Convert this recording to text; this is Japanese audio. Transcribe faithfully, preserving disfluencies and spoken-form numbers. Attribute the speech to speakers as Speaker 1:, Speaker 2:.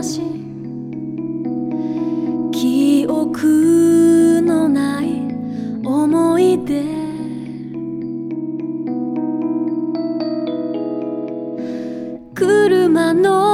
Speaker 1: 話、記憶のない思い出、車の